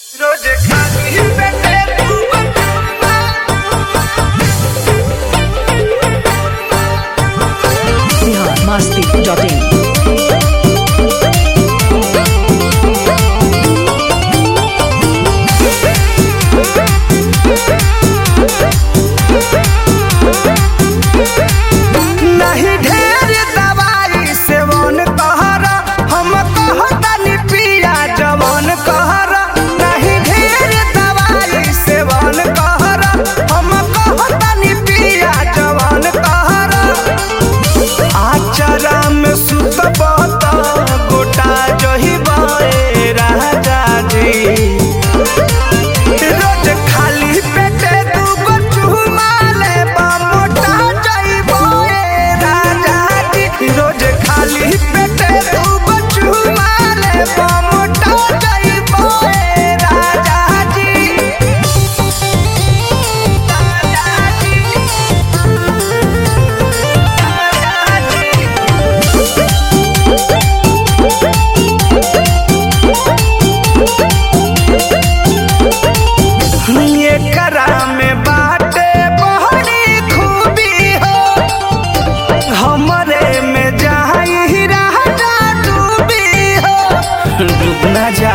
रोज खाली पेटे तू biharmasti.in नहीं ढेर दवाई सेवन कहरा हम कहतानी पिया जवन कहरा नहीं ढेर दवाई सेवन कहरा हम कहतानी पिया जवन कहरा आचरा में सुतबत गोटा जही बए राजा जी रोज खाली पेटे तू चूमा ले मोटा जइबो राजा जी रोज खाली पेटे तू चूमा ले मोटा जइबो राजा जी एकरा में बाटे बहरी खूबी हो हमरे में जाई राजा डूबी हो डूबना जा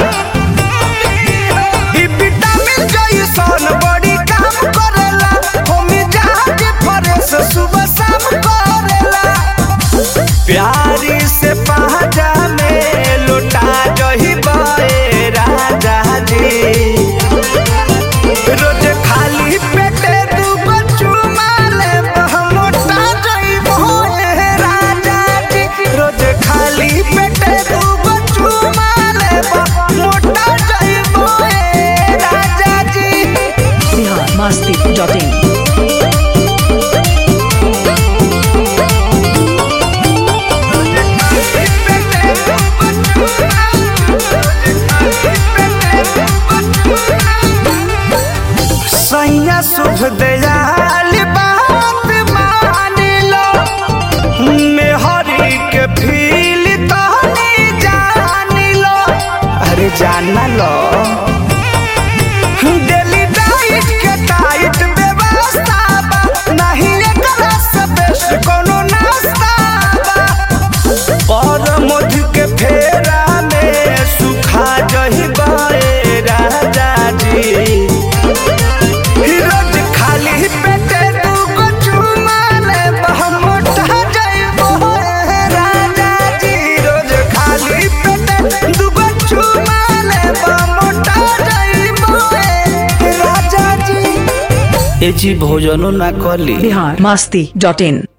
ई विटामिन जइसन बड़ी काम करेला हम जहाज फ्रेश सुबह शाम करेला प्यारी से पहाजा में लुटा जही बए राजा जी रोज खाली पेटे तू चूमा ले मोटा जइबो राजा जी रोज खाली पेटे तू चूमा ले मोटा जइबो राजा जी biharmasti.in सैया शुभ दयाल बात मान लो मेहरी के फील तहनी जान लो अरे जान लो डेली डाइट के टाइट व्यवस्था बा नहीं एकरा से बेस्ट कोनो नाश्ता बा और मधु के फेरा में सुखा जही बए राजा जी रोज खाली पेटे तू चूमा ले मोटा जइबो राजा जी रोज खाली पेटे तू चूमा ले मोटा जइबो राजा जी ए जी भोजनो ना कली biharmasti.in